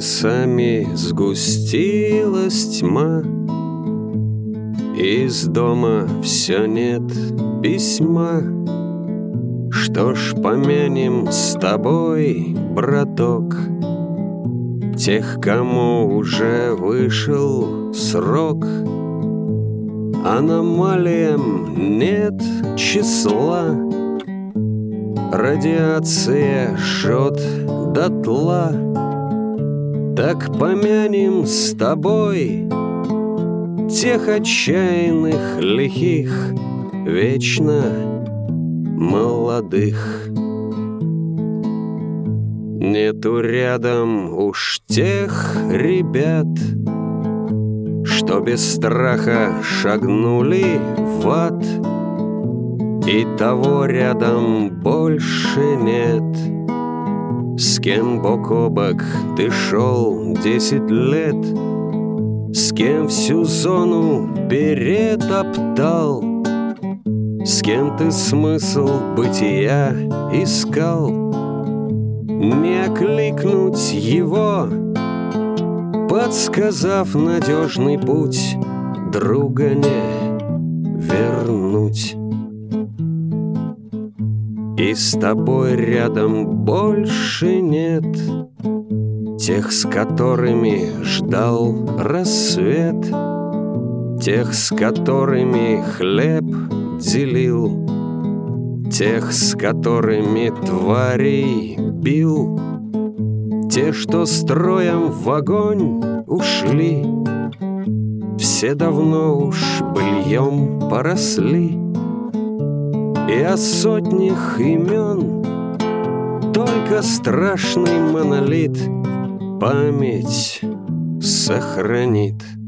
часами сгустилась тьма. Из дома все нет письма. Что ж, помянем с тобой, браток, тех, кому уже вышел срок. Аномалиям нет числа. Радиация жжет дотла. Так помянем с тобой тех отчаянных, лихих, вечно молодых. Нету рядом уж тех ребят, что без страха шагнули в ад. И того рядом больше нет, с кем бок о бок ты шел 10 лет, с кем всю зону перетоптал, с кем ты смысл бытия искал. Не окликнуть его, подсказав надежный путь, друга не вернуть. И с тобой рядом больше нет тех, с которыми ждал рассвет, тех, с которыми хлеб делил, тех, с которыми тварей бил, те, что строем в огонь ушли, все давно уж быльем поросли. И о сотнях имен только страшный монолит память сохранит.